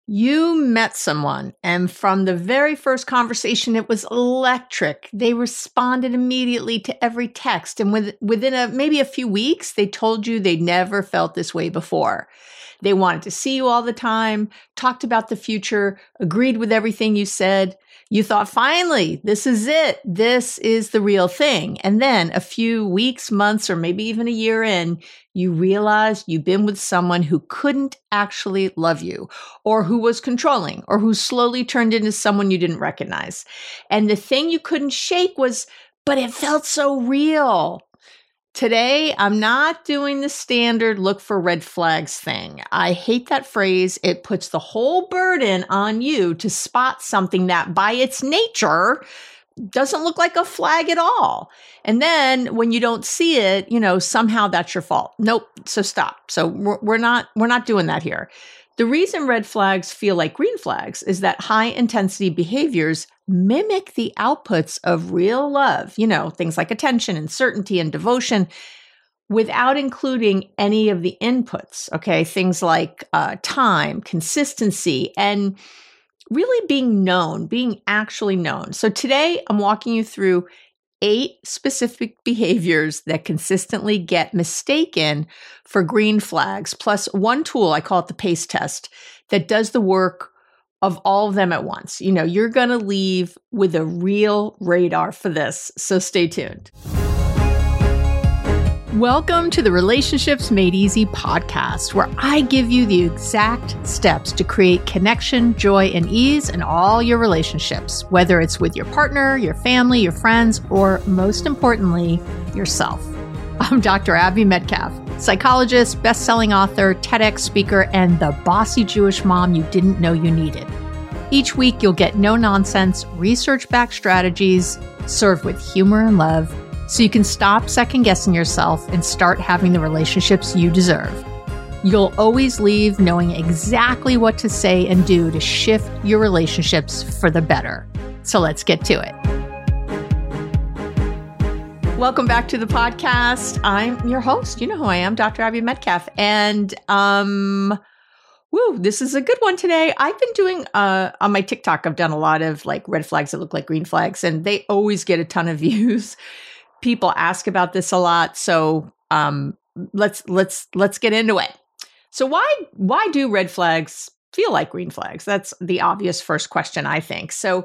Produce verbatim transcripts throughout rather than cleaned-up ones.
You met someone, and from the very first conversation, it was electric. They responded immediately to every text, and with, within a, maybe a few weeks, they told you they never felt this way before. They wanted to see you all the time, talked about the future, agreed with everything you said. You thought, finally, this is it. This is the real thing. And then a few weeks, months, or maybe even a year in, you realized you've been with someone who couldn't actually love you, or who was controlling, or who slowly turned into someone you didn't recognize. And the thing you couldn't shake was, but it felt so real. Today, I'm not doing the standard look for red flags thing. I hate that phrase. It puts the whole burden on you to spot something that by its nature doesn't look like a flag at all. And then when you don't see it, you know, somehow that's your fault. Nope. So stop. So we're, we're not, we're not doing that here. The reason red flags feel like green flags is that high intensity behaviors mimic the outputs of real love, you know, things like attention and certainty and devotion, without including any of the inputs, okay? Things like uh, time, consistency, and really being known, being actually known. So today I'm walking you through eight specific behaviors that consistently get mistaken for green flags, plus one tool, I call it the PACE test, that does the work of all of them at once. You know, you're going to leave with a real radar for this, so stay tuned. Welcome to the Relationships Made Easy podcast, where I give you the exact steps to create connection, joy, and ease in all your relationships, whether it's with your partner, your family, your friends, or most importantly, yourself. I'm Doctor Abby Medcalf, psychologist, best-selling author, TEDx speaker, and the bossy Jewish mom you didn't know you needed. Each week, you'll get no-nonsense, research-backed strategies served with humor and love, so you can stop second-guessing yourself and start having the relationships you deserve. You'll always leave knowing exactly what to say and do to shift your relationships for the better. So let's get to it. Welcome back to the podcast. I'm your host. You know who I am, Doctor Abby Medcalf. And um, woo, this is a good one today. I've been doing, uh, on my TikTok, I've done a lot of like red flags that look like green flags, and they always get a ton of views. People ask about this a lot, so um, let's let's let's get into it. So why why do red flags feel like green flags? That's the obvious first question, I think. So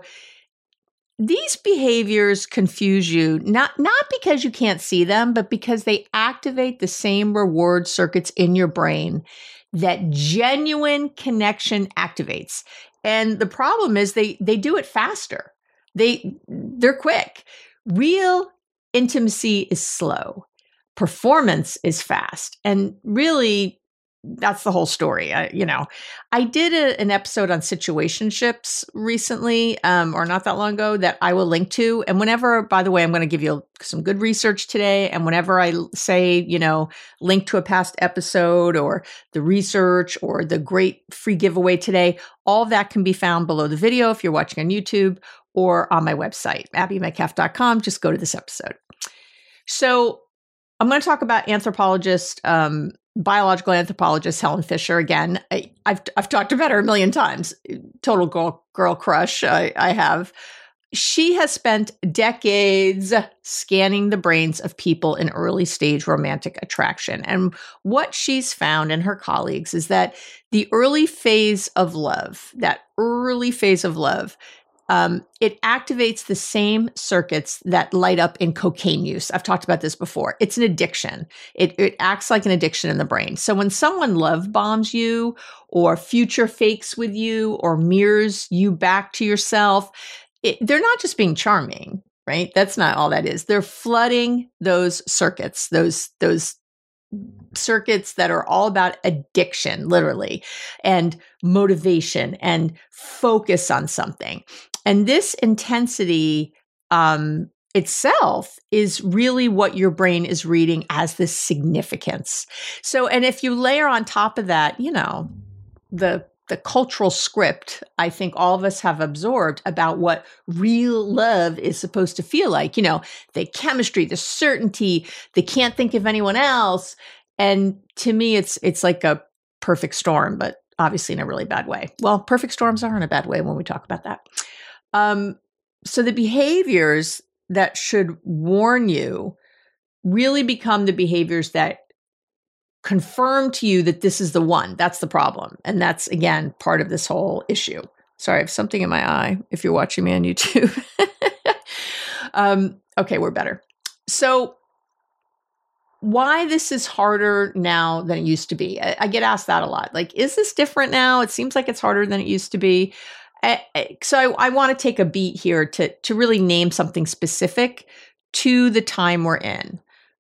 these behaviors confuse you, not not because you can't see them, but because they activate the same reward circuits in your brain that genuine connection activates. And the problem is they they do it faster. They they're quick. Real intimacy is slow. Performance is fast. And really, that's the whole story. I, you know, I did a, an episode on situationships recently, um, or not that long ago, that I will link to. And whenever, by the way, I'm going to give you some good research today. And whenever I say, you know, link to a past episode or the research or the great free giveaway today, all of that can be found below the video if you're watching on YouTube or on my website, abby medcalf dot com. Just go to this episode. So I'm going to talk about anthropologist, um, biological anthropologist Helen Fisher again. I, I've I've talked about her a million times. Total girl girl crush. I, I have. She has spent decades scanning the brains of people in early stage romantic attraction. And what she's found, and her colleagues, is that the early phase of love, that early phase of love, Um, it activates the same circuits that light up in cocaine use. I've talked about this before. It's an addiction. It, it acts like an addiction in the brain. So when someone love bombs you or future fakes with you or mirrors you back to yourself, it, they're not just being charming, right? That's not all that is. They're flooding those circuits, those, those circuits that are all about addiction, literally, and motivation and focus on something. And this intensity um, itself is really what your brain is reading as the significance. So, and if you layer on top of that, you know, the the cultural script, I think all of us have absorbed about what real love is supposed to feel like, you know, the chemistry, the certainty, they can't think of anyone else. And to me, it's it's like a perfect storm, but obviously in a really bad way. Well, perfect storms are in a bad way when we talk about that. Um, so the behaviors that should warn you really become the behaviors that confirm to you that this is the one. That's the problem. And that's, again, part of this whole issue. Sorry, I have something in my eye if you're watching me on YouTube. um, okay, we're better. So why this is harder now than it used to be. I, I get asked that a lot. Like, is this different now? It seems like it's harder than it used to be. I, I, so I, I want to take a beat here to, to really name something specific to the time we're in.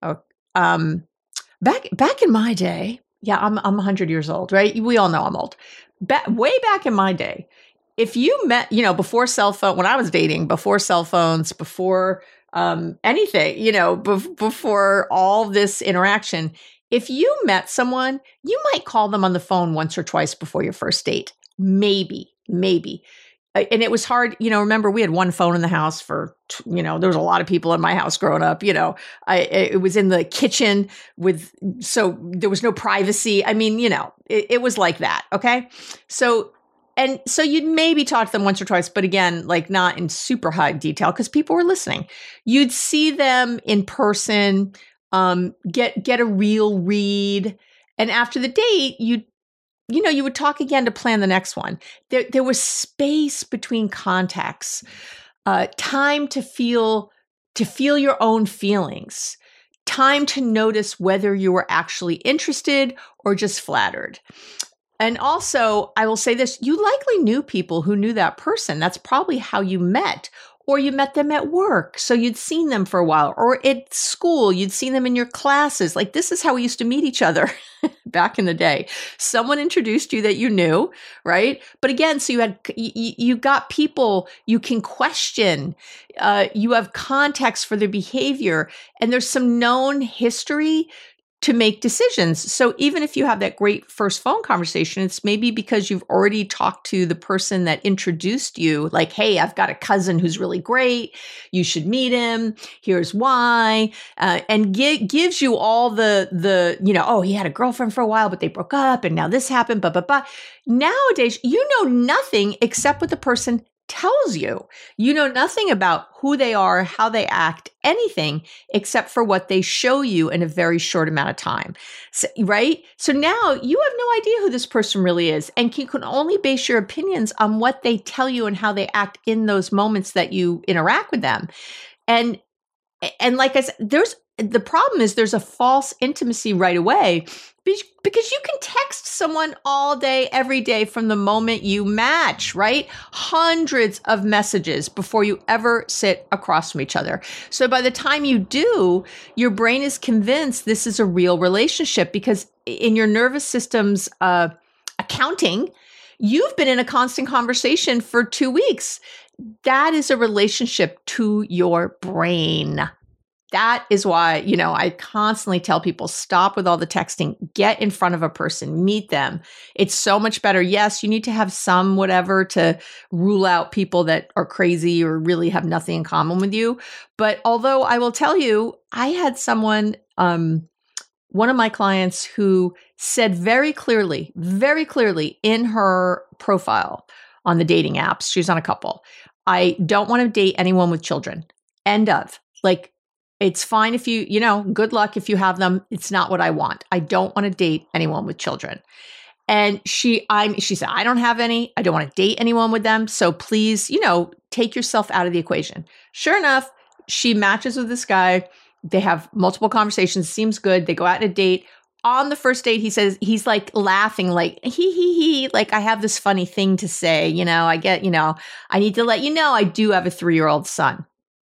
Um, back back in my day, yeah, I'm I'm one hundred years old, right? We all know I'm old. Ba- way back in my day, if you met, you know, before cell phone, when I was dating, before cell phones, before um, anything, you know, be- before all this interaction, if you met someone, you might call them on the phone once or twice before your first date. Maybe, maybe. And it was hard, you know, remember we had one phone in the house for, you know, there was a lot of people in my house growing up, you know, I, it was in the kitchen with, so there was no privacy. I mean, you know, it, it was like that. Okay. So, and so you'd maybe talk to them once or twice, but again, like not in super high detail because people were listening. You'd see them in person, um, get, get a real read. And after the date, you'd, you know, you would talk again to plan the next one. There, there was space between contacts, uh, time to feel, to feel your own feelings, time to notice whether you were actually interested or just flattered. And also, I will say this, you likely knew people who knew that person. That's probably how you met. Or you met them at work, so you'd seen them for a while. Or at school, you'd seen them in your classes. Like, this is how we used to meet each other back in the day. Someone introduced you that you knew, right? But again, so you had, you, you got people you can question. Uh, you have context for their behavior, and there's some known history to make decisions. So even if you have that great first phone conversation, it's maybe because you've already talked to the person that introduced you, like, hey, I've got a cousin who's really great. You should meet him. Here's why. Uh, and gi- gives you all the, the, you know, oh, he had a girlfriend for a while, but they broke up and now this happened, blah, blah, blah. Nowadays, you know nothing except what the person tells you. You know nothing about who they are, how they act, anything except for what they show you in a very short amount of time. So, right? So now you have no idea who this person really is, and you can only base your opinions on what they tell you and how they act in those moments that you interact with them. And and like I said, there's the problem is there's a false intimacy right away because you can text someone all day, every day from the moment you match, right? Hundreds of messages before you ever sit across from each other. So by the time you do, your brain is convinced this is a real relationship because in your nervous system's uh, accounting, you've been in a constant conversation for two weeks. That is a relationship to your brain. That is why, you know, I constantly tell people, stop with all the texting, get in front of a person, meet them. It's so much better. Yes, you need to have some whatever to rule out people that are crazy or really have nothing in common with you. But although I will tell you, I had someone, um, one of my clients who said very clearly, very clearly in her profile on the dating apps, she's on a couple, I don't want to date anyone with children. End of. Like, it's fine if you, you know, good luck if you have them. It's not what I want. I don't want to date anyone with children. And she, I'm, she said, I don't have any. I don't want to date anyone with them. So please, you know, take yourself out of the equation. Sure enough, she matches with this guy. They have multiple conversations. Seems good. They go out on a date. On the first date, he says, he's like laughing, like, he, he, he, like, I have this funny thing to say, you know, I get, you know, I need to let you know I do have a three-year-old son.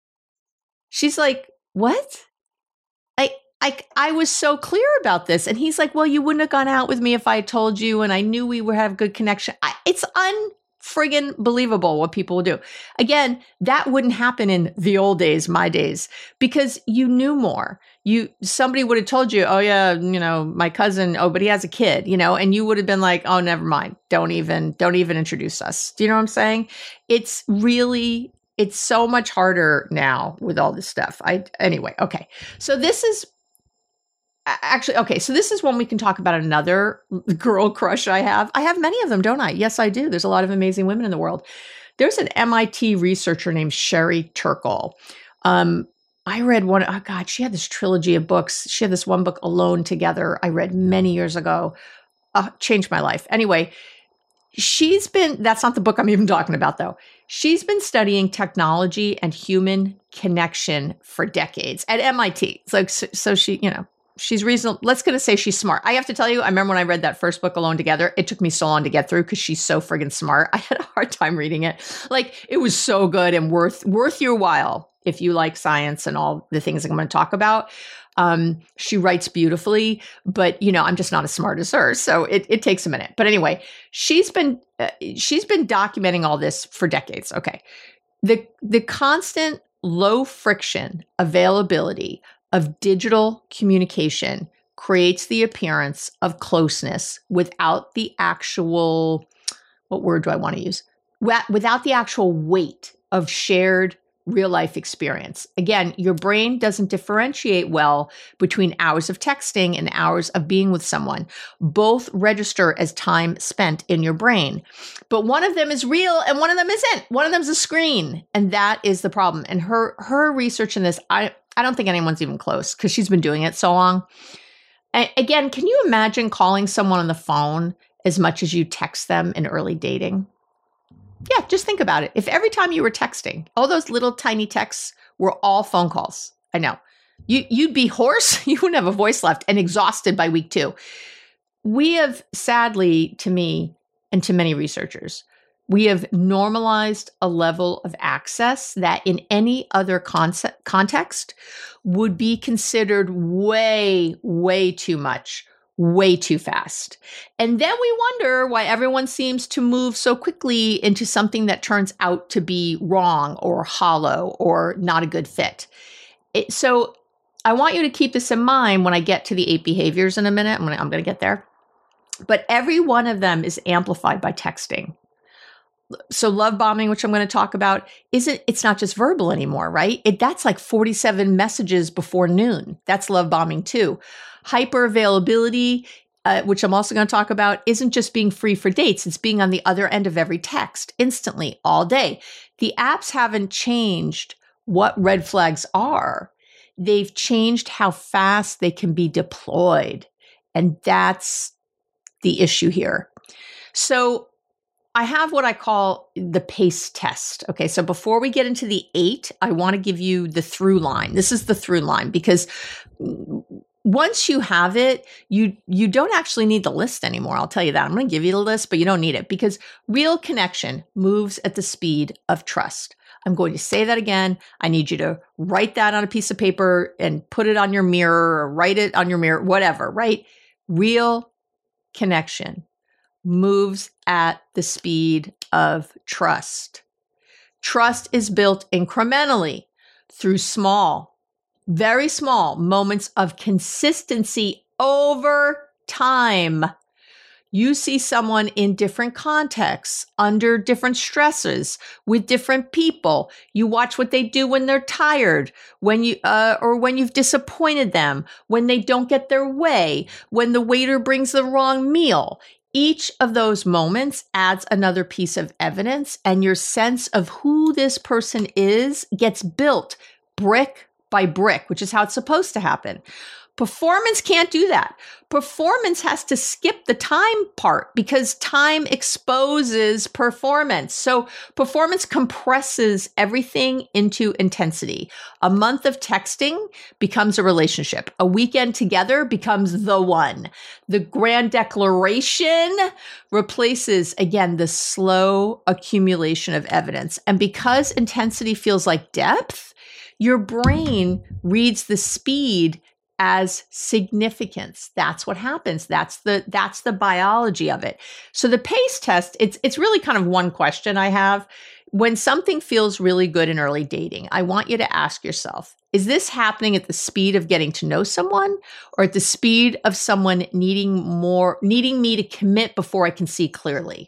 She's like, what? I, I, I was so clear about this. And he's like, well, you wouldn't have gone out with me if I told you, and I knew we would have good connection. I, it's unfriggin' believable what people will do. Again, that wouldn't happen in the old days, my days, because you knew more. You, somebody would have told you, oh yeah, you know, my cousin, oh, but he has a kid, you know, and you would have been like, oh, never mind. Don't even, don't even introduce us. Do you know what I'm saying? It's really, it's so much harder now with all this stuff. I, anyway, okay. So this is, actually, okay, so this is when we can talk about another girl crush I have. I have many of them, don't I? Yes, I do. There's a lot of amazing women in the world. There's an M I T researcher named Sherry Turkle. Um, I read one, oh God, she had this trilogy of books. She had this one book, Alone Together, I read many years ago. Uh, changed my life. Anyway, she's been, that's not the book I'm even talking about though. She's been studying technology and human connection for decades at M I T. It's like, so, so she, you know, she's reasonable. Let's going to say she's smart. I have to tell you, I remember when I read that first book, Alone Together, it took me so long to get through because she's so friggin' smart. I had a hard time reading it. Like, it was so good and worth, worth your while if you like science and all the things I'm going to talk about. Um, she writes beautifully, but you know, I'm just not as smart as her. So it, it takes a minute. But anyway, she's been, uh, she's been documenting all this for decades. Okay. The, the constant low friction availability of digital communication creates the appearance of closeness without the actual, what word do I want to use? Without the actual weight of shared real life experience. Again, your brain doesn't differentiate well between hours of texting and hours of being with someone. Both register as time spent in your brain, but one of them is real and one of them isn't. One of them's a screen, and that is the problem. And her her research in this, I I don't think anyone's even close because she's been doing it so long. And again, can you imagine calling someone on the phone as much as you text them in early dating? Yeah, just think about it. If every time you were texting, all those little tiny texts were all phone calls, I know. You, you'd be hoarse. You wouldn't have a voice left and exhausted by week two. We have, sadly, to me and to many researchers, we have normalized a level of access that in any other concept, context would be considered way, way too much. Way too fast. And then we wonder why everyone seems to move so quickly into something that turns out to be wrong or hollow or not a good fit. It, so I want you to keep this in mind when I get to the eight behaviors in a minute. I'm going I'm going to get there. But every one of them is amplified by texting. So love bombing, which I'm going to talk about, isn't, it's not just verbal anymore, right? It, that's like forty-seven messages before noon. That's love bombing too. Hyper availability, uh, which I'm also going to talk about, isn't just being free for dates. It's being on the other end of every text instantly all day. The apps haven't changed what red flags are. They've changed how fast they can be deployed. And that's the issue here. So I have what I call the PACE test. Okay, so before we get into the eight, I want to give you the through line. This is the through line because once you have it, you you don't actually need the list anymore. I'll tell you that. I'm going to give you the list, but you don't need it because real connection moves at the speed of trust. I'm going to say that again. I need you to write that on a piece of paper and put it on your mirror or write it on your mirror, whatever, right? Real connection moves at the speed of trust. Trust is built incrementally through small, very small moments of consistency over time. You see someone in different contexts, under different stresses, with different people. You watch what they do when they're tired, when you, uh, or when you've disappointed them, when they don't get their way, when the waiter brings the wrong meal. Each of those moments adds another piece of evidence, and your sense of who this person is gets built brick by brick, which is how it's supposed to happen. Performance can't do that. Performance has to skip the time part because time exposes performance. So performance compresses everything into intensity. A month of texting becomes a relationship. A weekend together becomes the one. The grand declaration replaces, again, the slow accumulation of evidence. And because intensity feels like depth, your brain reads the speed as significance. That's what happens. That's the that's the biology of it. So the PACE test, it's it's really kind of one question I have. When something feels really good in early dating, I want you to ask yourself, is this happening at the speed of getting to know someone or at the speed of someone needing more, needing me to commit before I can see clearly?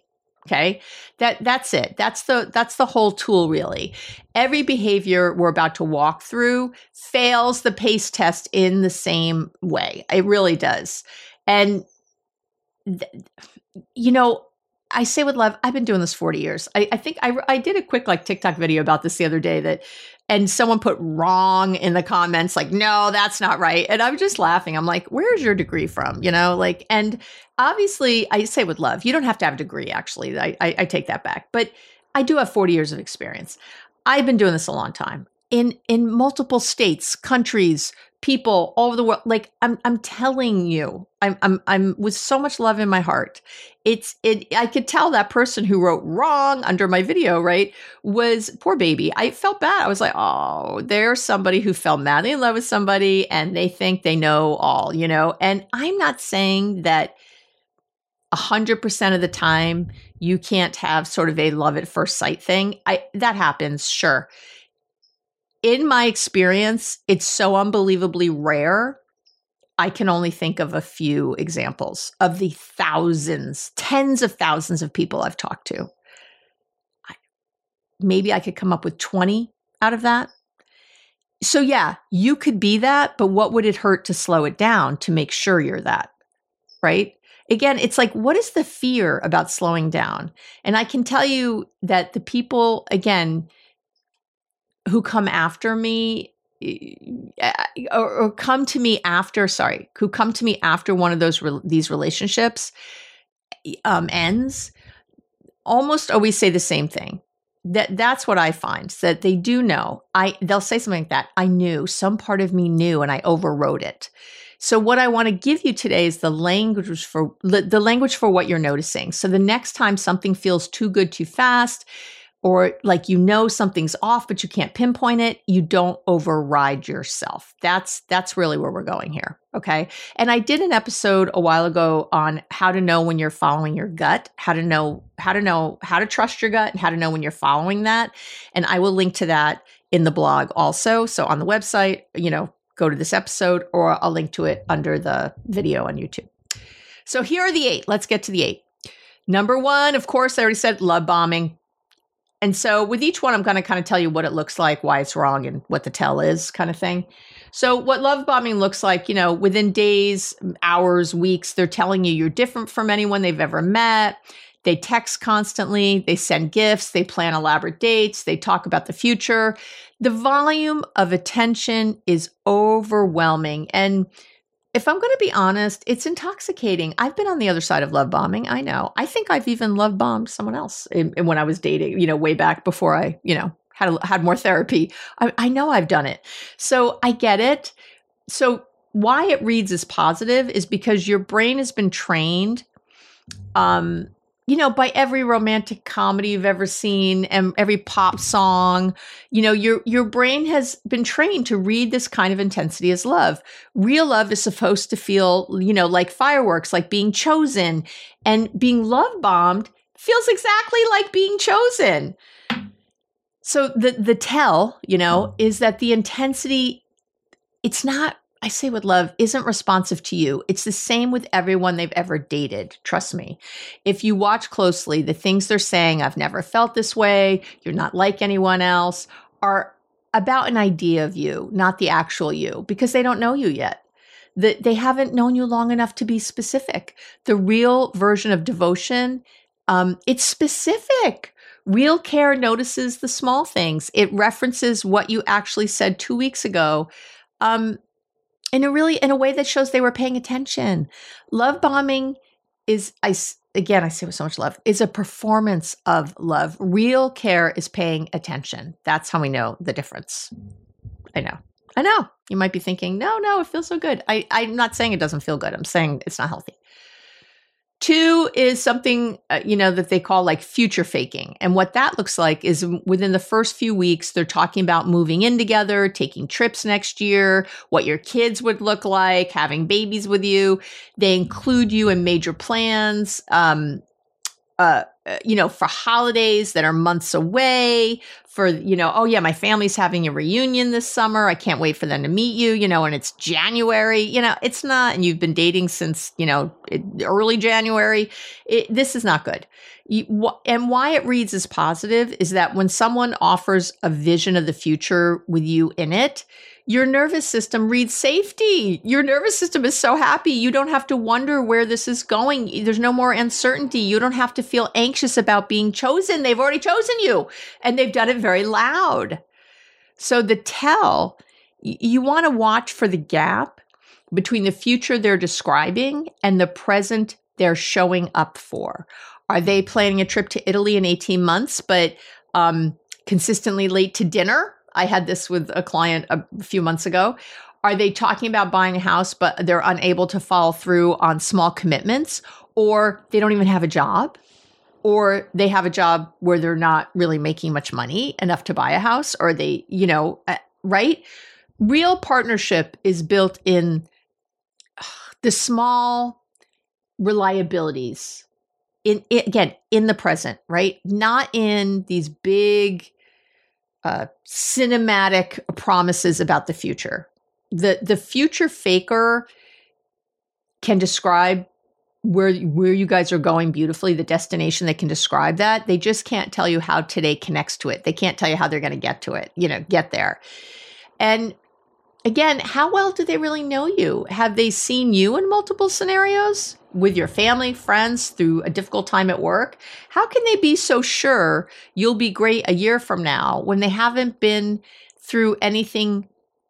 Okay. That that's it. That's the that's the whole tool really. Every behavior we're about to walk through fails the PACE test in the same way. It really does. And th- you know, I say with love, I've been doing this forty years. I, I think I, I did a quick like TikTok video about this the other day that, and someone put wrong in the comments, like, no, that's not right. And I'm just laughing. I'm like, where's your degree from? You know, like, and obviously I say with love, you don't have to have a degree. Actually, I, I, I take that back, but I do have forty years of experience. I've been doing this a long time in, in multiple states, countries, people all over the world. Like I'm, I'm telling you, I'm, I'm, I'm with so much love in my heart. It's, it, I could tell that person who wrote wrong under my video, right, was poor baby. I felt bad. I was like, oh, there's somebody who fell madly in love with somebody and they think they know all, you know, and I'm not saying that a hundred percent of the time you can't have sort of a love at first sight thing. I, that happens. Sure. In my experience, it's so unbelievably rare. I can only think of a few examples of the thousands, tens of thousands of people I've talked to. I, maybe I could come up with twenty out of that. So yeah, you could be that, but what would it hurt to slow it down to make sure you're that, right? Again, it's like, what is the fear about slowing down? And I can tell you that the people, again, who come after me or, or come to me after, sorry, who come to me after one of those, re- these relationships um, ends, almost always say the same thing. That that's what I find, that they do know. I they'll say something like that. I knew, some part of me knew, and I overrode it. So what I want to give you today is the language for the language for what you're noticing. So the next time something feels too good too fast, or like you know something's off, but you can't pinpoint it, you don't override yourself. That's that's really where we're going here, okay? And I did an episode a while ago on how to know when you're following your gut, how to know how to know how to trust your gut, and how to know when you're following that. And I will link to that in the blog also. So on the website, you know, go to this episode, or I'll link to it under the video on YouTube. So here are the eight. Let's get to the eight. Number one, of course, I already said love bombing. And so with each one, I'm going to kind of tell you what it looks like, why it's wrong, and what the tell is, kind of thing. So what love bombing looks like, you know, within days, hours, weeks, they're telling you you're different from anyone they've ever met. They text constantly. They send gifts. They plan elaborate dates. They talk about the future. The volume of attention is overwhelming. And if I'm going to be honest, it's intoxicating. I've been on the other side of love bombing. I know. I think I've even love bombed someone else in, in when I was dating, you know, way back before I, you know, had had more therapy. I, I know I've done it. So I get it. So why it reads as positive is because your brain has been trained, um, you know, by every romantic comedy you've ever seen and every pop song. You know, your your brain has been trained to read this kind of intensity as love. Real love is supposed to feel, you know, like fireworks, like being chosen, and being love bombed feels exactly like being chosen. So the the tell, you know, is that the intensity, it's not, I say with love, isn't responsive to you. It's the same with everyone they've ever dated. Trust me. If you watch closely, the things they're saying, I've never felt this way, you're not like anyone else, are about an idea of you, not the actual you, because they don't know you yet. The, they haven't known you long enough to be specific. The real version of devotion, um, it's specific. Real care notices the small things. It references what you actually said two weeks ago. Um, in a really, in a way that shows they were paying attention. Love bombing is, I, again, I say with so much love, is a performance of love. Real care is paying attention. That's how we know the difference. I know. I know. You might be thinking, no, no, it feels so good. I, I'm not saying it doesn't feel good. I'm saying it's not healthy. Two is something, uh, you know, that they call like future faking. And what that looks like is within the first few weeks, they're talking about moving in together, taking trips next year, what your kids would look like, having babies with you. They include you in major plans. Um, uh, uh, you know, for holidays that are months away, for, you know, oh yeah, my family's having a reunion this summer. I can't wait for them to meet you, you know, and it's January, you know, it's not, and you've been dating since, you know, it, early January. It, this is not good. You, wh- and why it reads as positive is that when someone offers a vision of the future with you in it, your nervous system reads safety. Your nervous system is so happy. You don't have to wonder where this is going. There's no more uncertainty. You don't have to feel anxious about being chosen. They've already chosen you, and they've done it very loud. So the tell, you want to watch for the gap between the future they're describing and the present they're showing up for. Are they planning a trip to Italy in eighteen months, but um, consistently late to dinner? I had this with a client a few months ago. Are they talking about buying a house, but they're unable to follow through on small commitments, or they don't even have a job, or they have a job where they're not really making much money enough to buy a house, or they, you know, right? Real partnership is built in the small reliabilities in, again, in the present, right? Not in these big Uh, cinematic promises about the future. The the future faker can describe where where you guys are going beautifully, the destination. They can describe that. They just can't tell you how today connects to it. They can't tell you how they're going to get to it, you know, get there. And again, how well do they really know you? Have they seen you in multiple scenarios with your family, friends, through a difficult time at work? How can they be so sure you'll be great a year from now when they haven't been through anything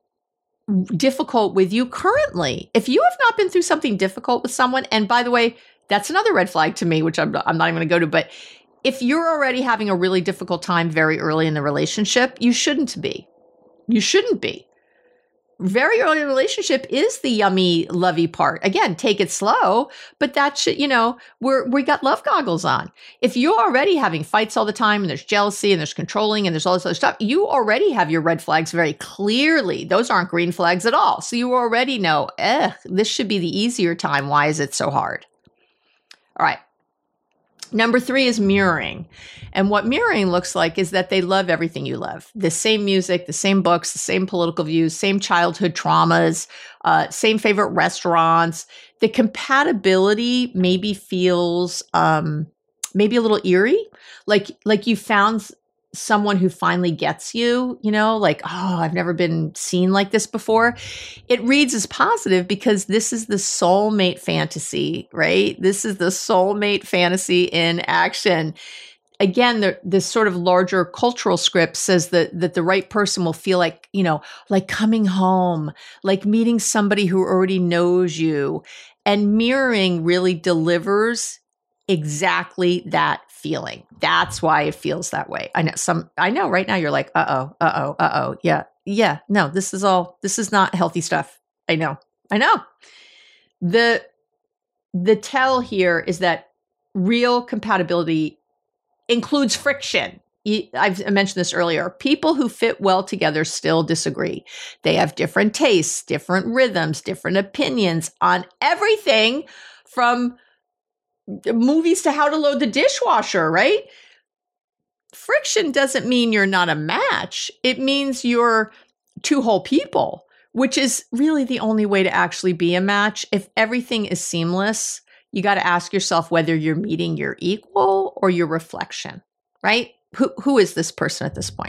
difficult with you currently? If you have not been through something difficult with someone, and by the way, that's another red flag to me, which I'm, I'm not even going to go to, but if you're already having a really difficult time very early in the relationship, you shouldn't be. You shouldn't be. Very early in the relationship is the yummy, lovey part. Again, take it slow, but that should, you know, we're, we got love goggles on. If you're already having fights all the time and there's jealousy and there's controlling and there's all this other stuff, you already have your red flags very clearly. Those aren't green flags at all. So you already know, eh, this should be the easier time. Why is it so hard? All right. Number three is mirroring. And what mirroring looks like is that they love everything you love. The same music, the same books, the same political views, same childhood traumas, uh, same favorite restaurants. The compatibility maybe feels um, maybe a little eerie, like like you found someone who finally gets you, you know, like, oh, I've never been seen like this before. It reads as positive because this is the soulmate fantasy, right? This is the soulmate fantasy in action. Again, the, this sort of larger cultural script says that, that the right person will feel like, you know, like coming home, like meeting somebody who already knows you. And mirroring really delivers exactly that feeling. That's why it feels that way. I know some, I know right now you're like, uh-oh, uh-oh, uh-oh. Yeah. Yeah. No, this is all, this is not healthy stuff. I know. I know. The, the tell here is that real compatibility includes friction. I've mentioned this earlier. People who fit well together still disagree. They have different tastes, different rhythms, different opinions on everything from movies to how to load the dishwasher, right? Friction doesn't mean you're not a match. It means you're two whole people, which is really the only way to actually be a match. If everything is seamless, you got to ask yourself whether you're meeting your equal or your reflection, right? Who, who is this person at this point?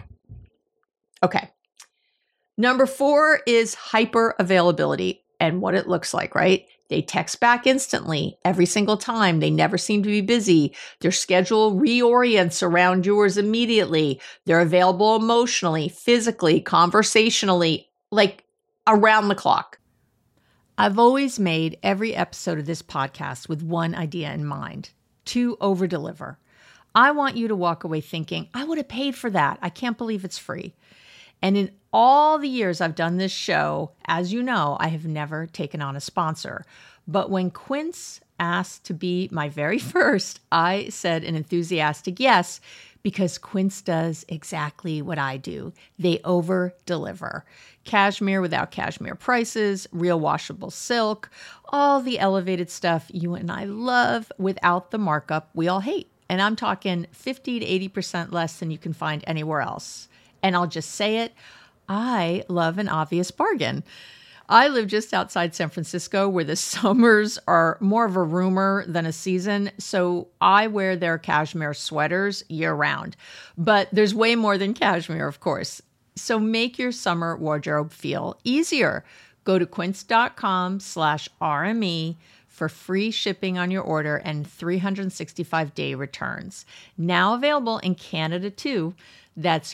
Okay. Number four is hyper availability and what it looks like, right? They text back instantly every single time. They never seem to be busy. Their schedule reorients around yours immediately. They're available emotionally, physically, conversationally, like around the clock. I've always made every episode of this podcast with one idea in mind: to overdeliver. I want you to walk away thinking, I would have paid for that. I can't believe it's free. And in all the years I've done this show, as you know, I have never taken on a sponsor. But when Quince asked to be my very first, I said an enthusiastic yes, because Quince does exactly what I do. They over-deliver. Cashmere without cashmere prices, real washable silk, all the elevated stuff you and I love without the markup we all hate. And I'm talking fifty to eighty percent less than you can find anywhere else. And I'll just say it, I love an obvious bargain. I live just outside San Francisco where the summers are more of a rumor than a season. So I wear their cashmere sweaters year round. But there's way more than cashmere, of course. So make your summer wardrobe feel easier. Go to quince.com slash RME for free shipping on your order and three hundred sixty-five day returns. Now available in Canada too. That's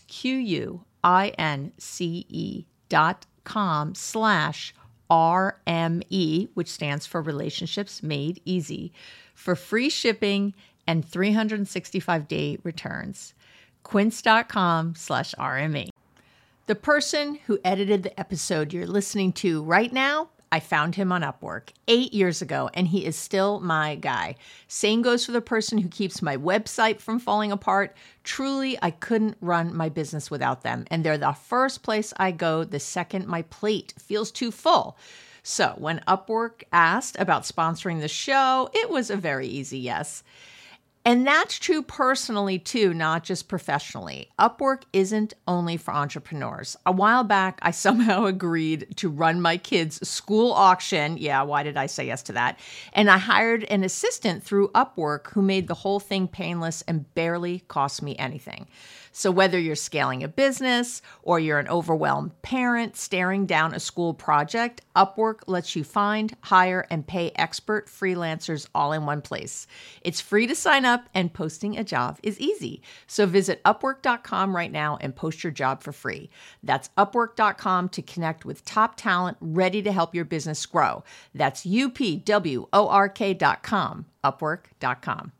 Q-U-I-N-C-E dot com slash R M E, which stands for Relationships Made Easy, for free shipping and three hundred sixty-five day returns. Quince.com slash RME. The person who edited the episode you're listening to right now, I found him on Upwork eight years ago, and he is still my guy. Same goes for the person who keeps my website from falling apart. Truly, I couldn't run my business without them, and they're the first place I go the second my plate feels too full. So when Upwork asked about sponsoring the show, it was a very easy yes. And that's true personally too, not just professionally. Upwork isn't only for entrepreneurs. A while back, I somehow agreed to run my kids' school auction. Yeah, why did I say yes to that? And I hired an assistant through Upwork who made the whole thing painless and barely cost me anything. So whether you're scaling a business or you're an overwhelmed parent staring down a school project, Upwork lets you find, hire, and pay expert freelancers all in one place. It's free to sign up and posting a job is easy. So visit upwork dot com right now and post your job for free. That's upwork dot com to connect with top talent ready to help your business grow. That's U P W O R K dot com, upwork dot com.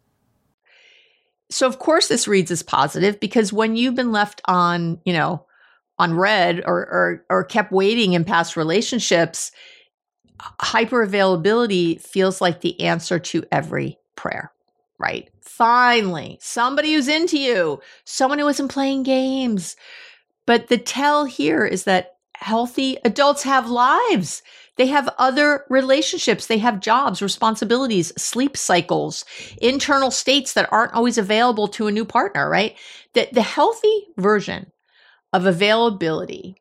So of course this reads as positive because when you've been left on, you know, on red or, or, or kept waiting in past relationships, hyper availability feels like the answer to every prayer, right? Finally, somebody who's into you, someone who isn't playing games. But the tell here is that healthy adults have lives. They have other relationships. They have jobs, responsibilities, sleep cycles, internal states that aren't always available to a new partner, right? The, the healthy version of availability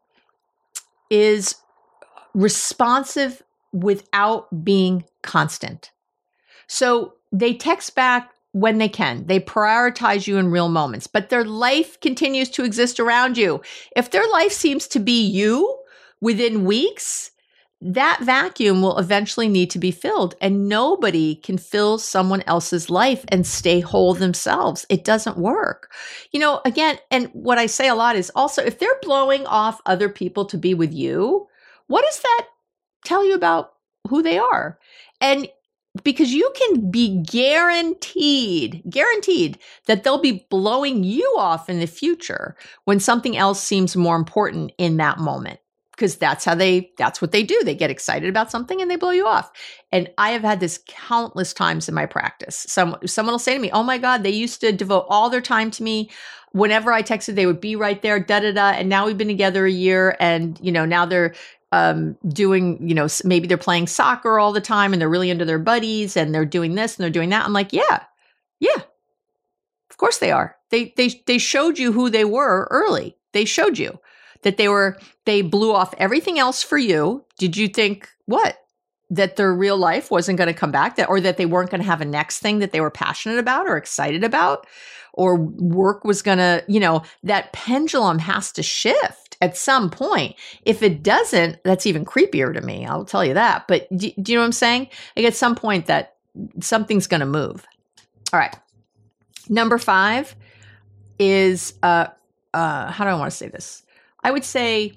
is responsive without being constant. So they text back when they can. They prioritize you in real moments, but their life continues to exist around you. If their life seems to be you within weeks, that vacuum will eventually need to be filled, and nobody can fill someone else's life and stay whole themselves. It doesn't work. You know, again, and what I say a lot is also, if they're blowing off other people to be with you, what does that tell you about who they are? And because you can be guaranteed, guaranteed that they'll be blowing you off in the future when something else seems more important in that moment. Because that's how they, that's what they do. They get excited about something and they blow you off. And I have had this countless times in my practice. Some, someone will say to me, oh my God, they used to devote all their time to me. Whenever I texted, they would be right there, da, da, da. And now we've been together a year and, you know, now they're um, doing, you know, maybe they're playing soccer all the time and they're really into their buddies and they're doing this and they're doing that. I'm like, yeah, yeah, of course they are. They, they, they showed you who they were early. They showed you that they were, they blew off everything else for you. Did you think what? That their real life wasn't going to come back, that, or that they weren't going to have a next thing that they were passionate about or excited about, or work was going to, you know, that pendulum has to shift at some point. If it doesn't, that's even creepier to me. I'll tell you that. But do, do you know what I'm saying? Like at some point that something's going to move. All right. Number five is, uh, uh, how do I want to say this? I would say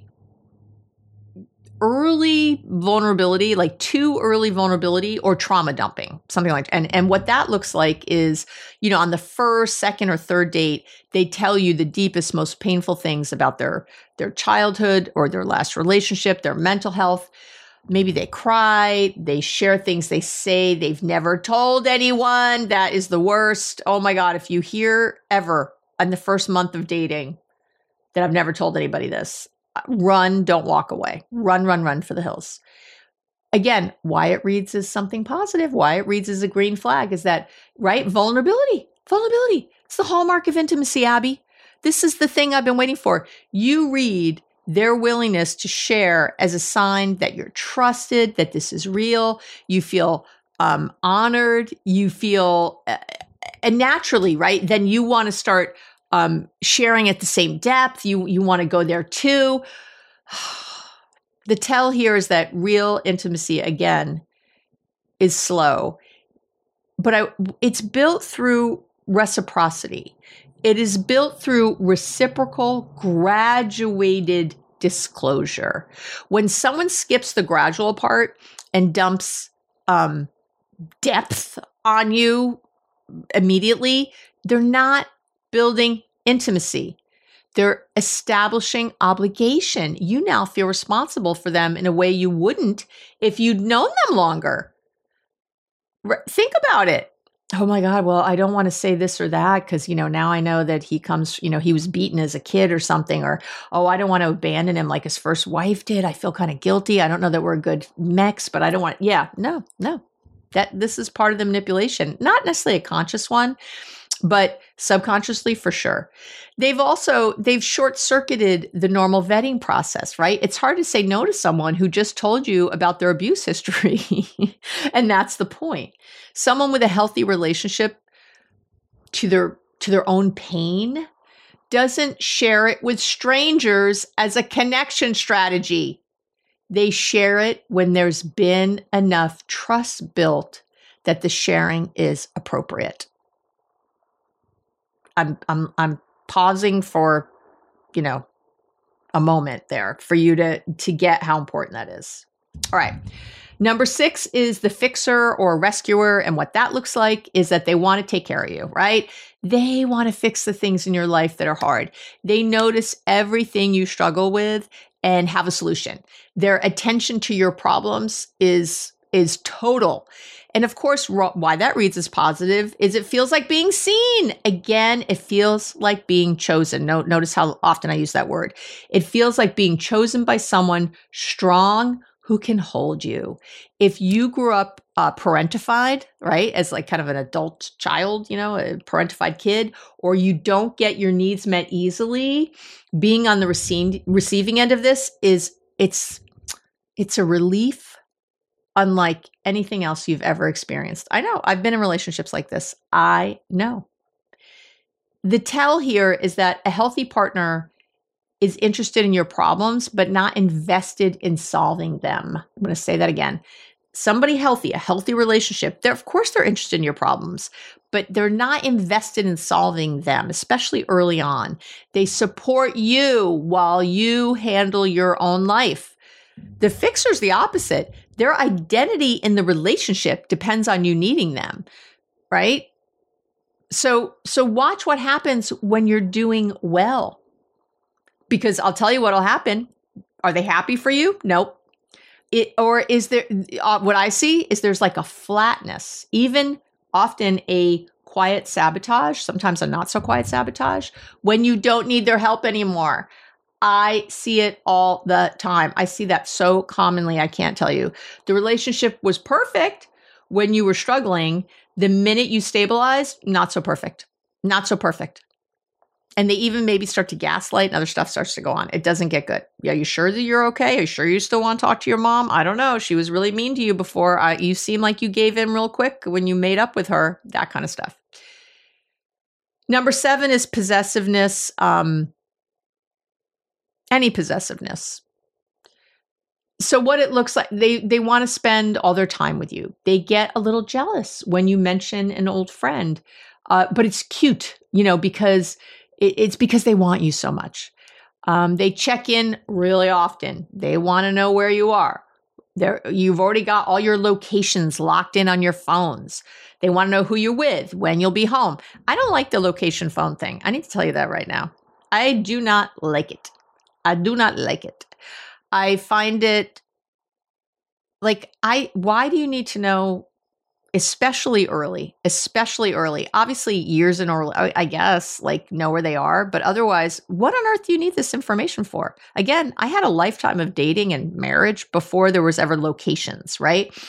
early vulnerability, like too early vulnerability or trauma dumping, something like that. And, and what that looks like is, you know, on the first, second, or third date, they tell you the deepest, most painful things about their, their childhood or their last relationship, their mental health. Maybe they cry, they share things they say they've never told anyone. That is the worst. Oh my God, if you hear ever in the first month of dating that I've never told anybody this, run, don't walk away. Run, run, run for the hills. Again, why it reads as something positive, why it reads as a green flag is that, right? Vulnerability. Vulnerability. It's the hallmark of intimacy, Abby. This is the thing I've been waiting for. You read their willingness to share as a sign that you're trusted, that this is real. You feel um, honored. You feel uh, and naturally, right? Then you want to start um, sharing at the same depth. You you want to go there too. The tell here is that real intimacy, again, is slow, but I, it's built through reciprocity. It is built through reciprocal, graduated disclosure. When someone skips the gradual part and dumps um, depth on you immediately, they're not building intimacy. They're establishing obligation. You now feel responsible for them in a way you wouldn't if you'd known them longer. Think about it. Oh my God, well, I don't want to say this or that because, you know, now I know that he comes, you know, he was beaten as a kid or something, or, oh, I don't want to abandon him like his first wife did. I feel kind of guilty. I don't know that we're a good mix, but I don't want, yeah, no, no. That this is part of the manipulation, not necessarily a conscious one, but subconsciously for sure. They've also, they've short-circuited the normal vetting process, right? It's hard to say no to someone who just told you about their abuse history. And that's the point. Someone with a healthy relationship to their, to their own pain doesn't share it with strangers as a connection strategy. They share it when there's been enough trust built that the sharing is appropriate. I'm I'm I'm pausing for, you know, a moment there for you to to get how important that is. All right. Number six is the fixer or rescuer. And what that looks like is that they want to take care of you, right? They want to fix the things in your life that are hard. They notice everything you struggle with and have a solution. Their attention to your problems is is total. And of course, why that reads as positive is it feels like being seen. Again, it feels like being chosen. No, notice how often I use that word. It feels like being chosen by someone strong who can hold you. If you grew up uh, parentified, right, as like kind of an adult child, you know, a parentified kid, or you don't get your needs met easily, being on the receiving receiving end of this is it's it's a relief unlike anything else you've ever experienced. I know, I've been in relationships like this. I know. The tell here is that a healthy partner is interested in your problems, but not invested in solving them. I'm going to say that again. Somebody healthy, a healthy relationship, they're, of course, they're interested in your problems, but they're not invested in solving them, especially early on. They support you while you handle your own life. The fixer's the opposite. Their identity in the relationship depends on you needing them, right? So, so watch what happens when you're doing well. Because I'll tell you what'll happen. Are they happy for you? Nope. It, or is there, uh, what I see is there's like a flatness, even often a quiet sabotage, sometimes a not so quiet sabotage, when you don't need their help anymore. I see it all the time. I see that so commonly, I can't tell you. The relationship was perfect when you were struggling. The minute you stabilized, not so perfect. Not so perfect. And they even maybe start to gaslight and other stuff starts to go on. It doesn't get good. Yeah, you sure that you're okay? Are you sure you still want to talk to your mom? I don't know. She was really mean to you before. I, you seem like you gave in real quick when you made up with her. That kind of stuff. Number seven is possessiveness. Um, any possessiveness. So what it looks like, they they want to spend all their time with you. They get a little jealous when you mention an old friend. Uh, but it's cute, you know, because it, it's because they want you so much. Um, they check in really often. They want to know where you are. They're, you've already got all your locations locked in on your phones. They want to know who you're with, when you'll be home. I don't like the location phone thing. I need to tell you that right now. I do not like it. I do not like it. I find it like, I, why do you need to know, especially early, especially early, obviously years in early, I, I guess, like know where they are, but otherwise, what on earth do you need this information for? Again, I had a lifetime of dating and marriage before there was ever locations, right?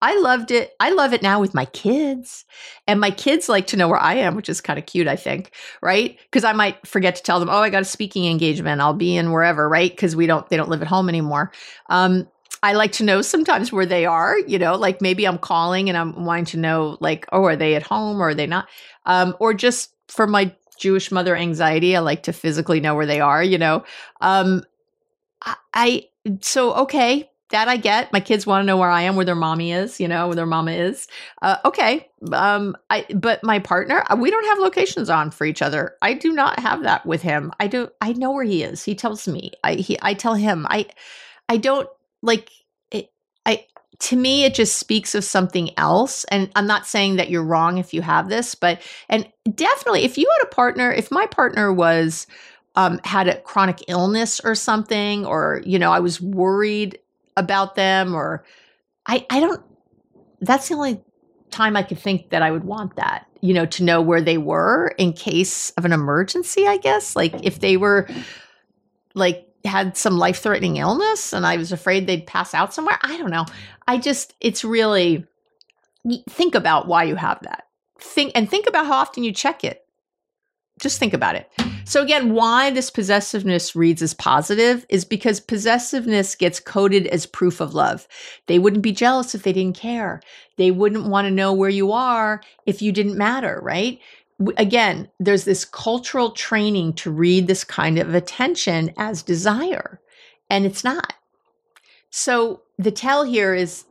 I loved it. I love it now with my kids. And my kids like to know where I am, which is kind of cute, I think, right? Because I might forget to tell them, oh, I got a speaking engagement. I'll be in wherever, right? Because we don't, they don't live at home anymore. Um, I like to know sometimes where they are, you know, like maybe I'm calling and I'm wanting to know like, oh, are they at home or are they not? Um, or just for my Jewish mother anxiety, I like to physically know where they are, you know? Um, I, I so, okay. That I get. My kids want to know where I am, where their mommy is, you know, where their mama is. Uh, okay. Um, I, but my partner, we don't have locations on for each other. I do not have that with him. I do. I know where he is. He tells me, I, he, I tell him, I, I don't like it. I, to me, it just speaks of something else. And I'm not saying that you're wrong if you have this, but, and definitely if you had a partner, if my partner was, um, had a chronic illness or something, or, you know, I was worried about them, or I, I don't, that's the only time I could think that I would want that, you know, to know where they were in case of an emergency, I guess. Like if they were like had some life-threatening illness and I was afraid they'd pass out somewhere. I don't know. I just, it's really, think about why you have that. Think and think about how often you check it. Just think about it. So again, why this possessiveness reads as positive is because possessiveness gets coded as proof of love. They wouldn't be jealous if they didn't care. They wouldn't want to know where you are if you didn't matter, right? Again, there's this cultural training to read this kind of attention as desire, and it's not. So the tell here is,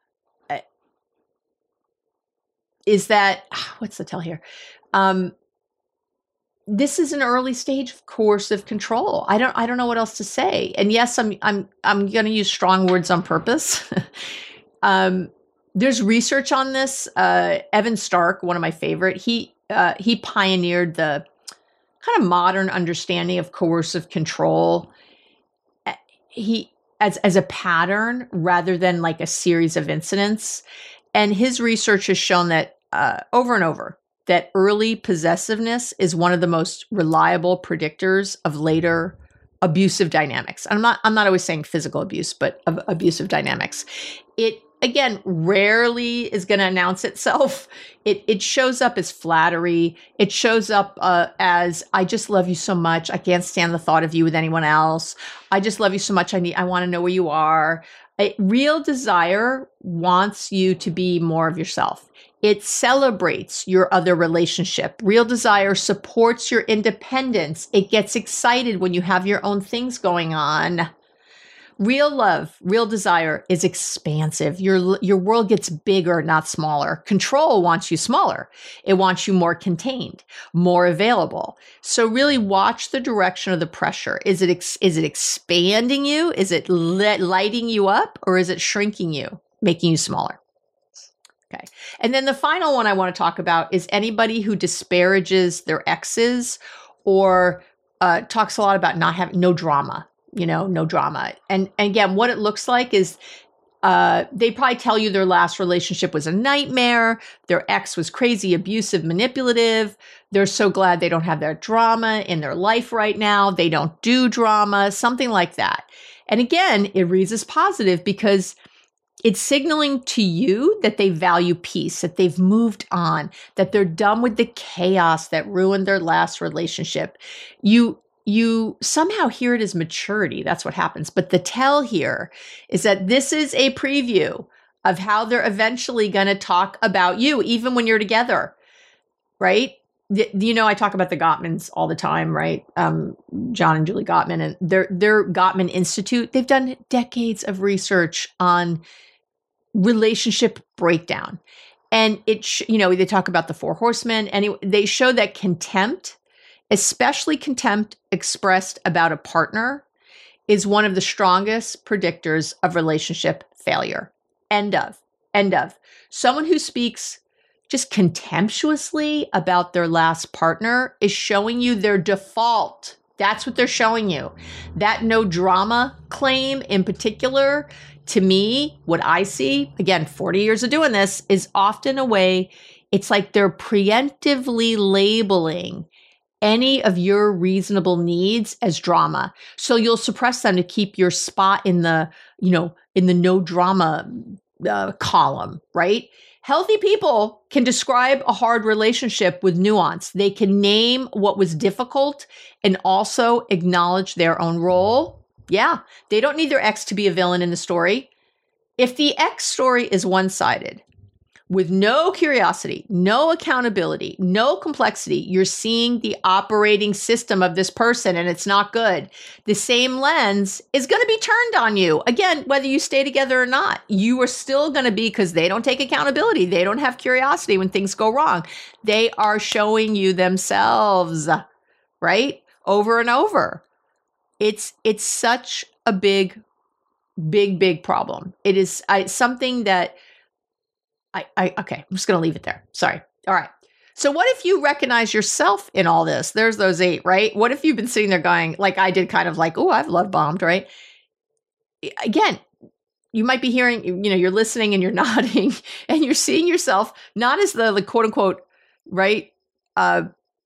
is that, what's the tell here? Um, This is an early stage of coercive control. I don't I don't know what else to say. And yes, I'm I'm I'm going to use strong words on purpose. um, there's research on this. Uh, Evan Stark, one of my favorite, he uh, he pioneered the kind of modern understanding of coercive control. He as as a pattern rather than like a series of incidents. And his research has shown that uh, over and over, that early possessiveness is one of the most reliable predictors of later abusive dynamics. I'm not, I'm not always saying physical abuse, but of abusive dynamics. It, again, rarely is going to announce itself. It, it shows up as flattery. It shows up uh, as, I just love you so much. I can't stand the thought of you with anyone else. I just love you so much. I need, I want to know where you are. A real desire wants you to be more of yourself. It celebrates your other relationship. Real desire supports your independence. It gets excited when you have your own things going on. Real love, real desire is expansive. Your, your world gets bigger, not smaller. Control wants you smaller. It wants you more contained, more available. So really watch the direction of the pressure. Is it, ex, is it expanding you? Is it let, lighting you up? Or is it shrinking you, making you smaller? Okay. And then the final one I want to talk about is anybody who disparages their exes or uh, talks a lot about not having no drama, you know, no drama. And, and again, what it looks like is uh, they probably tell you their last relationship was a nightmare. Their ex was crazy, abusive, manipulative. They're so glad they don't have that drama in their life right now. They don't do drama, something like that. And again, it reads as positive because it's signaling to you that they value peace, that they've moved on, that they're done with the chaos that ruined their last relationship. You, you somehow hear it as maturity. That's what happens. But the tell here is that this is a preview of how they're eventually going to talk about you, even when you're together, right? You know, I talk about the Gottmans all the time, right? Um, John and Julie Gottman and their, their Gottman Institute, they've done decades of research on relationship breakdown. And it, sh- you know, they talk about the four horsemen and it, they show that contempt, especially contempt expressed about a partner, is one of the strongest predictors of relationship failure. End of, end of. Someone who speaks just contemptuously about their last partner is showing you their default. That's what they're showing you. That no drama claim in particular, to me, what I see, again, forty years of doing this, is often a way, it's like they're preemptively labeling any of your reasonable needs as drama. So you'll suppress them to keep your spot in the, you know, in the no drama uh, column, right? Healthy people can describe a hard relationship with nuance. They can name what was difficult and also acknowledge their own role. Yeah, they don't need their ex to be a villain in the story. If the ex story is one-sided, with no curiosity, no accountability, no complexity, you're seeing the operating system of this person and it's not good. The same lens is going to be turned on you. Again, whether you stay together or not, you are still going to be, because they don't take accountability. They don't have curiosity when things go wrong. They are showing you themselves, right? Over and over. It's, it's such a big, big, big problem. It is I, something that I, I, okay, I'm just going to leave it there. Sorry. All right. So what if you recognize yourself in all this? There's those eight, right? What if you've been sitting there going, like I did, kind of like, oh, I've love bombed, right? Again, you might be hearing, you know, you're listening and you're nodding and you're seeing yourself not as the, the quote unquote, right? Uh,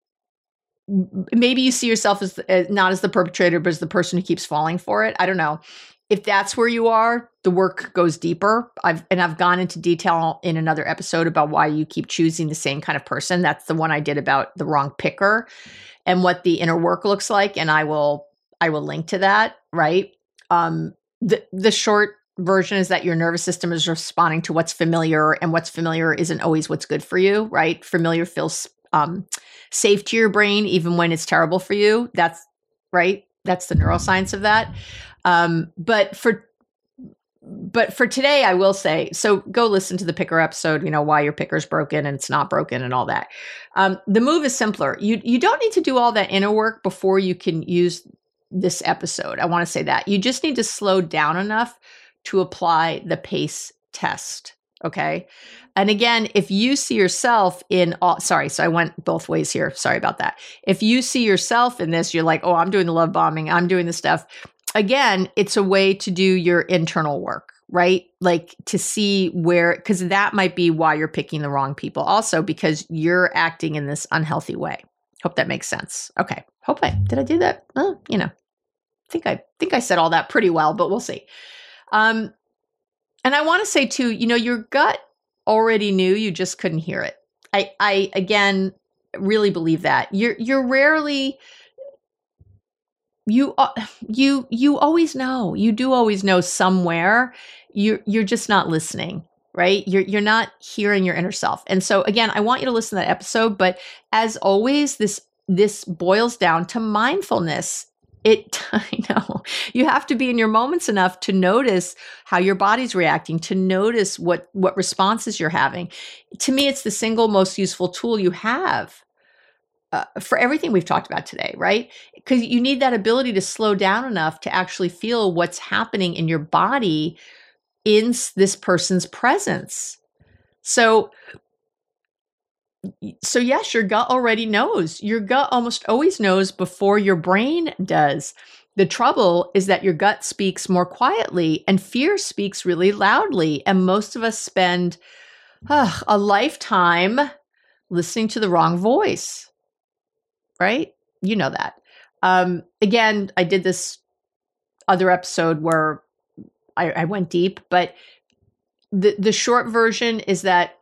maybe you see yourself as, as not as the perpetrator, but as the person who keeps falling for it. I don't know. If that's where you are, the work goes deeper. I've and I've gone into detail in another episode about why you keep choosing the same kind of person. That's the one I did about the wrong picker and what the inner work looks like. And I will I will link to that, right? Um, the the short version is that your nervous system is responding to what's familiar, and what's familiar isn't always what's good for you, right? Familiar feels um, safe to your brain, even when it's terrible for you. That's right. That's the neuroscience of that. Um, but for, but for today, I will say, so go listen to the picker episode, you know, why your picker's broken and it's not broken and all that. Um, the move is simpler. You, you don't need to do all that inner work before you can use this episode. I want to say that you just need to slow down enough to apply the PACE test. Okay. And again, if you see yourself in all, sorry, so I went both ways here. Sorry about that. If you see yourself in this, you're like, oh, I'm doing the love bombing. I'm doing the stuff. Again, it's a way to do your internal work, right? Like to see where, because that might be why you're picking the wrong people. Also, because you're acting in this unhealthy way. Hope that makes sense. Okay. Hope I, did I do that? Oh, you know, I think I think I said all that pretty well, but we'll see. Um, and I want to say too, you know, your gut already knew, you just couldn't hear it. I, I again, really believe that. You're, you're rarely... You, uh, you, you always know, you do always know somewhere. You're, you're just not listening, right? You're, you're not hearing your inner self. And so again, I want you to listen to that episode, but as always, this, this boils down to mindfulness. It, I know you have to be in your moments enough to notice how your body's reacting, to notice what, what responses you're having. To me, it's the single most useful tool you have. Uh, for everything we've talked about today, right? Because you need that ability to slow down enough to actually feel what's happening in your body in this person's presence. So, so yes, your gut already knows. Your gut almost always knows before your brain does. The trouble is that your gut speaks more quietly and fear speaks really loudly. And most of us spend uh, a lifetime listening to the wrong voice. Right? You know that. Um, again, I did this other episode where I, I went deep, but the, the short version is that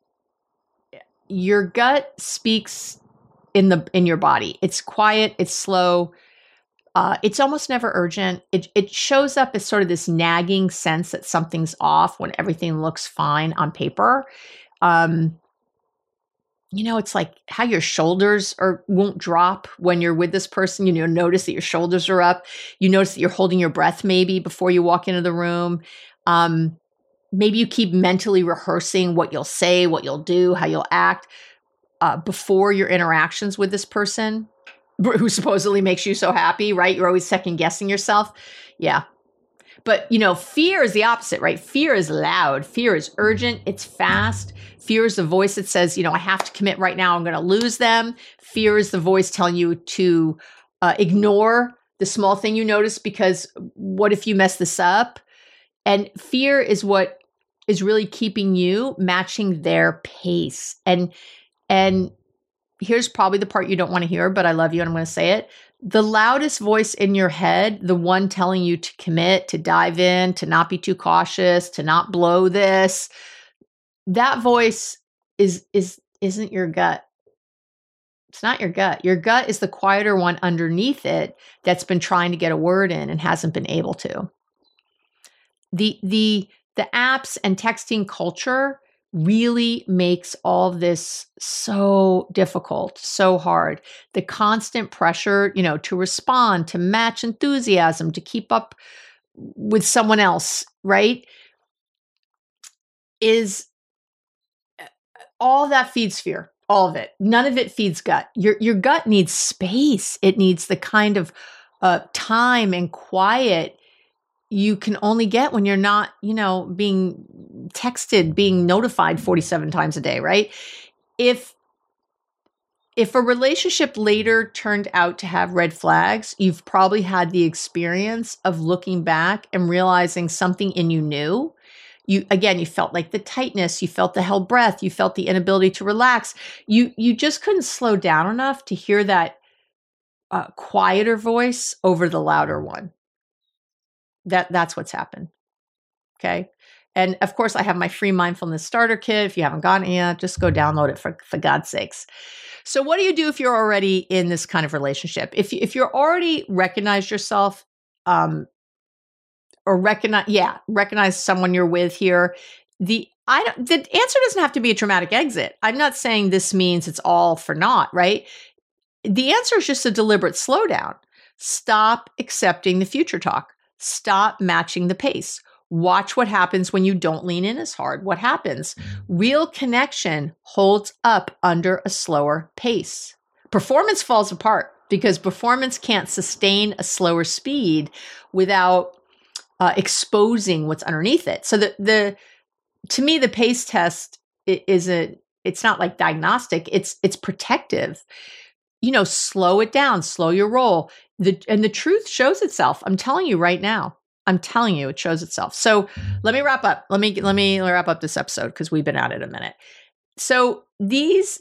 your gut speaks in the, in your body. It's quiet. It's slow. Uh, it's almost never urgent. It, it shows up as sort of this nagging sense that something's off when everything looks fine on paper. Um, You know, it's like how your shoulders are won't drop when you're with this person. You know, notice that your shoulders are up. You notice that you're holding your breath maybe before you walk into the room. Um, maybe you keep mentally rehearsing what you'll say, what you'll do, how you'll act uh, before your interactions with this person who supposedly makes you so happy, right? You're always second guessing yourself. Yeah. But, you know, fear is the opposite, right? Fear is loud. Fear is urgent. It's fast. Fear is the voice that says, you know, I have to commit right now. I'm going to lose them. Fear is the voice telling you to uh, ignore the small thing you notice because what if you mess this up? And fear is what is really keeping you matching their pace. And, and here's probably the part you don't want to hear, but I love you and I'm going to say it. The loudest voice in your head, the one telling you to commit, to dive in, to not be too cautious, to not blow this, that voice is is isn't your gut. It's not your gut. Your gut is the quieter one underneath it that's been trying to get a word in and hasn't been able to. The the the apps and texting culture really makes all of this so difficult, so hard. The constant pressure, you know, to respond, to match enthusiasm, to keep up with someone else, right? Is all that feeds fear, all of it. None of it feeds gut. Your your gut needs space. It needs the kind of uh, time and quiet you can only get when you're not, you know, being texted, being notified forty-seven times a day, right? If if a relationship later turned out to have red flags, you've probably had the experience of looking back and realizing something in you knew. You again, you felt like the tightness, you felt the held breath, you felt the inability to relax. You you just couldn't slow down enough to hear that uh, quieter voice over the louder one. That that's what's happened. Okay. And of course, I have my free mindfulness starter kit. If you haven't gotten it yet, just go download it for, for God's sakes. So what do you do if you're already in this kind of relationship? If, if you're already recognized yourself, um, or recognize, yeah, recognize someone you're with here, the, I don't, the answer doesn't have to be a dramatic exit. I'm not saying this means it's all for naught, right? The answer is just a deliberate slowdown. Stop accepting the future talk. Stop matching the pace. Watch what happens when you don't lean in as hard. What happens? Real connection holds up under a slower pace. Performance falls apart because performance can't sustain a slower speed without uh, exposing what's underneath it. So the the to me, the pace test is a it's not like diagnostic. It's it's protective. You know, slow it down, slow your roll. The, and the truth shows itself. I'm telling you right now. I'm telling you, it shows itself. So let me wrap up. Let me let me wrap up this episode because we've been at it a minute. So these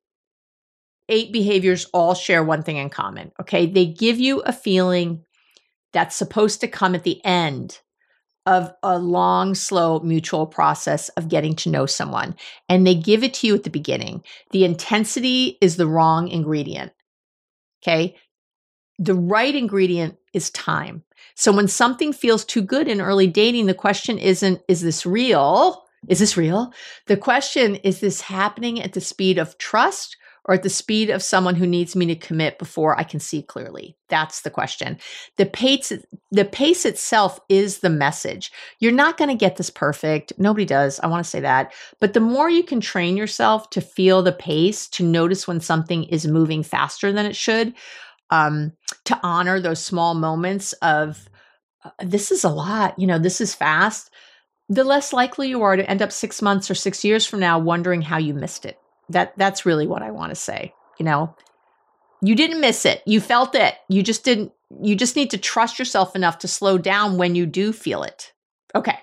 eight behaviors all share one thing in common. Okay, they give you a feeling that's supposed to come at the end of a long, slow mutual process of getting to know someone, and they give it to you at the beginning. The intensity is the wrong ingredient. Okay. The right ingredient is time. So when something feels too good in early dating, the question isn't, is this real? Is this real? The question, is this happening at the speed of trust or at the speed of someone who needs me to commit before I can see clearly? That's the question. The pace, the pace itself is the message. You're not going to get this perfect. Nobody does. I want to say that. But the more you can train yourself to feel the pace, to notice when something is moving faster than it should, Um, to honor those small moments of uh, this is a lot, you know, this is fast, the less likely you are to end up six months or six years from now wondering how you missed it. That that's really what I want to say. You know, you didn't miss it. You felt it. You just didn't, you just need to trust yourself enough to slow down when you do feel it. Okay.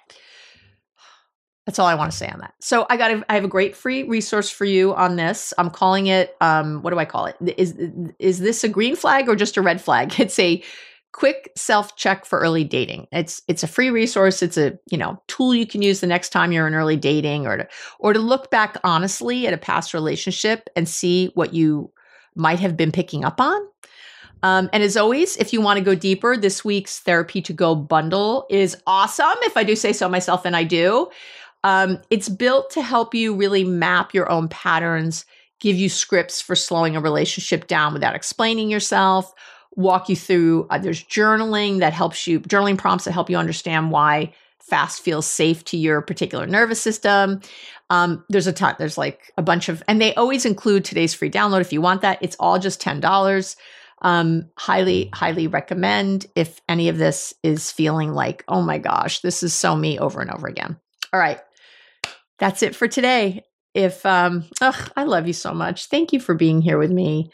That's all I want to say on that. So I got, a, I have a great free resource for you on this. I'm calling it, um, what do I call it? Is, is this a green flag or just a red flag? It's a quick self-check for early dating. It's, it's a free resource. It's a, you know, tool you can use the next time you're in early dating, or to, or to look back honestly at a past relationship and see what you might have been picking up on. Um, and as always, if you want to go deeper, this week's Therapy to Go bundle is awesome. If I do say so myself, and I do. Um, it's built to help you really map your own patterns, give you scripts for slowing a relationship down without explaining yourself, walk you through, uh, there's journaling that helps you, journaling prompts that help you understand why fast feels safe to your particular nervous system. Um, there's a ton, there's like a bunch of, and they always include today's free download if you want that. It's all just ten dollars. Um, highly, highly recommend if any of this is feeling like, oh my gosh, this is so me over and over again. All right. That's it for today. If, um, ugh, I love you so much. Thank you for being here with me.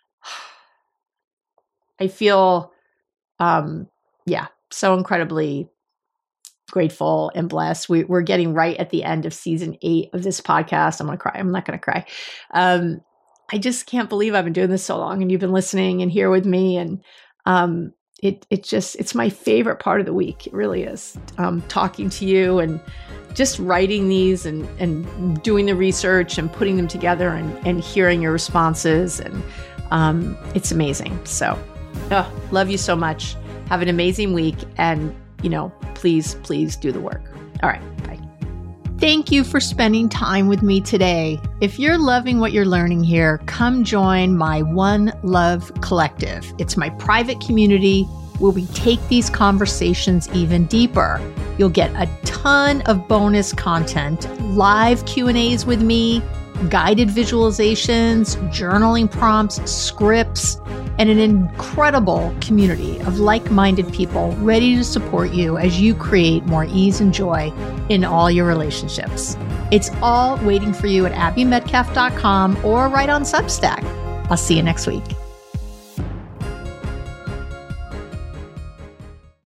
I feel, um, yeah, so incredibly grateful and blessed. We, we're getting right at the end of season eight of this podcast. I'm going to cry. I'm not going to cry. Um, I just can't believe I've been doing this so long and you've been listening and here with me. And um, it it just, it's my favorite part of the week. It really is. Um, talking to you and just writing these and, and doing the research and putting them together and, and hearing your responses. And um, it's amazing. So, oh, love you so much. Have an amazing week. And, you know, please, please do the work. All right. Bye. Thank you for spending time with me today. If you're loving what you're learning here, come join my One Love Collective. It's my private community where we take these conversations even deeper. You'll get a ton of bonus content, live Q and A's with me, guided visualizations, journaling prompts, scripts, and an incredible community of like-minded people ready to support you as you create more ease and joy in all your relationships. It's all waiting for you at abby medcalf dot com or right on Substack. I'll see you next week.